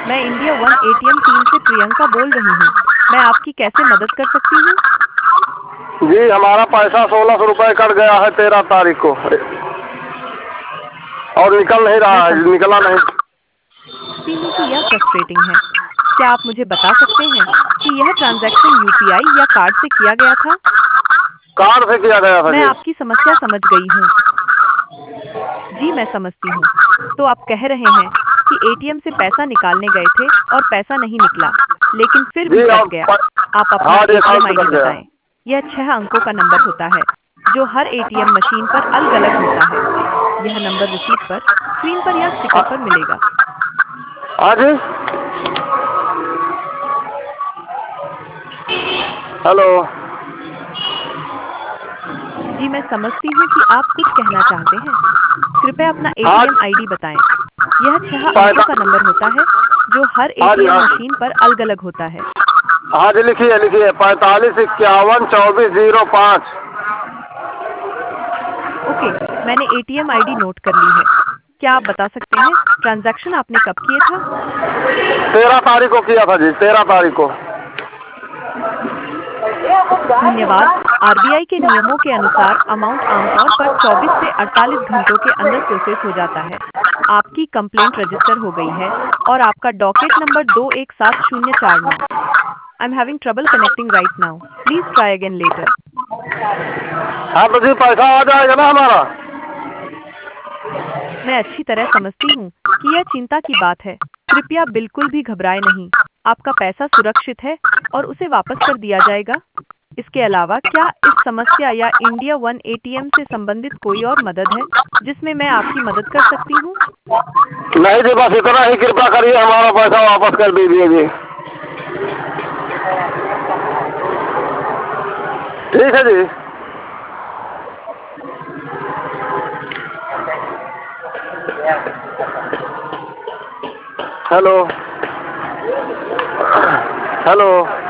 मैं India one ATM team से प्रियंका बोल रही हूँ। मैं आपकी कैसे मदद कर सकती हूँ? जी हमारा पैसा 1600 रुपये कट गया है 13 तारीख को और निकल नहीं मैं रहा है, निकला नहीं। समझती हूँ कि यह फ्रस्ट्रेटिंग है। क्या आप मुझे बता सकते हैं कि यह ट्रांजैक्शन यूपीआई या कार्ड से किया गया था? कार्ड से किया गया था मैं जी। आपकी समस्या समझ गई हूँ। जी मैं समझती हूँ। तो आप कह रहे हैं कि एटीएम से पैसा निकालने गए थे और पैसा नहीं निकला, लेकिन फिर भी जी कट और गया। आप अपना हाँ जी एटीएम अकाउंट से आईडी कट गया। बताएं। यह 6 अंकों का नंबर होता है, जो हर एटीएम मशीन पर अलग-अलग होता है। यह नंबर रिसीट पर, स्क्रीन पर या स्टिकर पर मिलेगा। हाँ जी। हेलो। जी मैं समझती हूँ कि आप कुछ कहना चाहते हैं। कृपया अपना हाँ एटीएम आईडी बताएं। यह 6 अंकों पैसा। का नंबर होता है, जो हर हाँ जी एटीएम हाँ। मशीन पर अलग-अलग होता है। हाँ जी लिखिए लिखिए 45512405। ओके, मैंने एटीएम आईडी नोट कर ली है। क्या आप बता सकते हैं ट्रांजैक्शन आपने कब किए था? 13 तारीख को किया था जी, 13 तारीख को। धन्यवाद। आरबीआई के नियमों के अनुसार अमाउंट आमतौर पर 24 से 48 घंटों के अंदर प्रोसेस हो जाता है। आपकी कंप्लेंट रजिस्टर हो गई है और आपका docket number 217049। I am having trouble connecting right now. Please try again later. हाँ तो जी पैसा आ जाएगा ना हमारा। मैं अच्छी तरह समझती हूँ कि यह चिंता की बात है। कृपया बिल्कुल भी घबराएं नहीं। आपका पैसा सुरक्षित है और उसे वापस कर दिया जाएगा। इसके अलावा क्या इस समस्या या इंडिया वन एटीएम से संबंधित कोई और मदद है जिसमें मैं आपकी मदद कर सकती हूँ? नहीं जी बस इतना ही, कृपा करिए हमारा पैसा वापस कर दीजिए जी। ठीक है जी। हेलो। हेलो।